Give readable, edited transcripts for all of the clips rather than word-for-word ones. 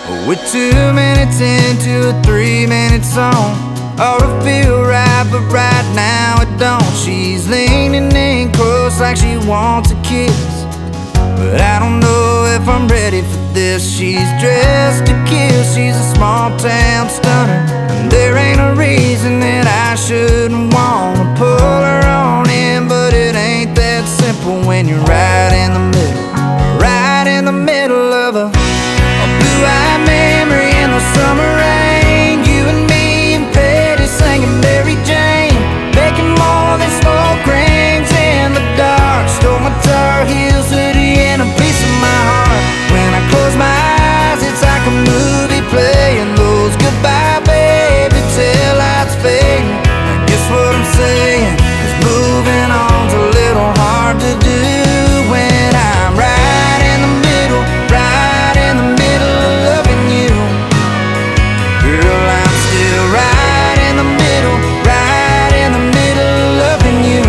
We're 2 minutes into a 3-minute song. Ought to feel right, but right now it don't. She's leaning in close like she wants a kiss, but I don't know if I'm ready for this. She's dressed to kill, she's a small town stunner, and there ain't a reason that I shouldn't wanna pull her on in. But it ain't that simple when you're right in the middle, right in the middle of a blue-eyed memory in the summer rain. You and me and Petty singing Mary Jane, making more than smoke rings in the dark. Stole my Tar Heels hoodie and a piece of my heart. When I close my eyes, it's like a movie playing. Those goodbye baby tail lights fading. I guess what I'm saying is moving on's a little hard to do when I'm right in the middle, right in the middle of loving you. Girl, I'm still right in the middle, right in the middle of loving you.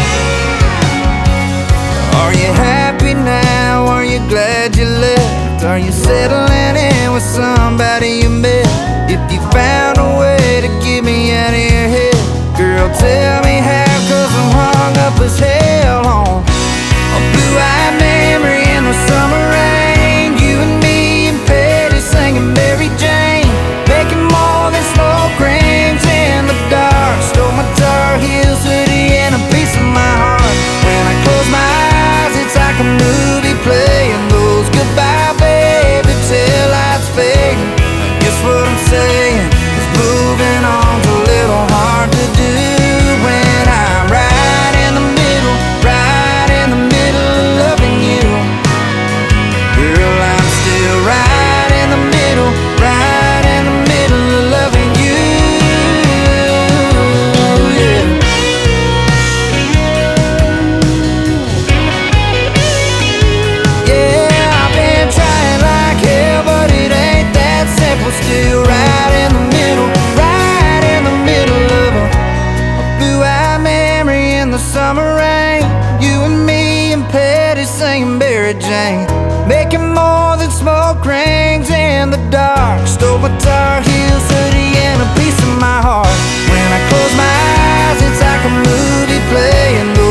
Are you happy now? Are you glad you left? Are you settling in with somebody you met? If you found a way to get me out of your head, girl, tell me how, 'cause I'm hung up as hell on a blue-eyed memory in the summer rain. You and me and Petty singing Mary Jane, making more than smoke rings in the dark. Stole my Tar Heels hoodie and a piece of my heart. When I close my eyes, it's like a movie playing. Those goodbye baby tail lights fading. I guess what I'm saying is moving on's a little hard to do when I'm right in the middle, right in the middle of loving you. Girl, I'm still right in the middle, right in the middle of loving you. Yeah. Yeah, I've been trying like hell, but it ain't that simple. Still right in the middle, right in the middle of a blue-eyed memory in the summer rain. You and me and Petty singing Mary Jane, making more than smoke rings in the dark. Stole my Tar Heels hoodie and a piece of my heart. When I close my eyes, it's like a movie playing.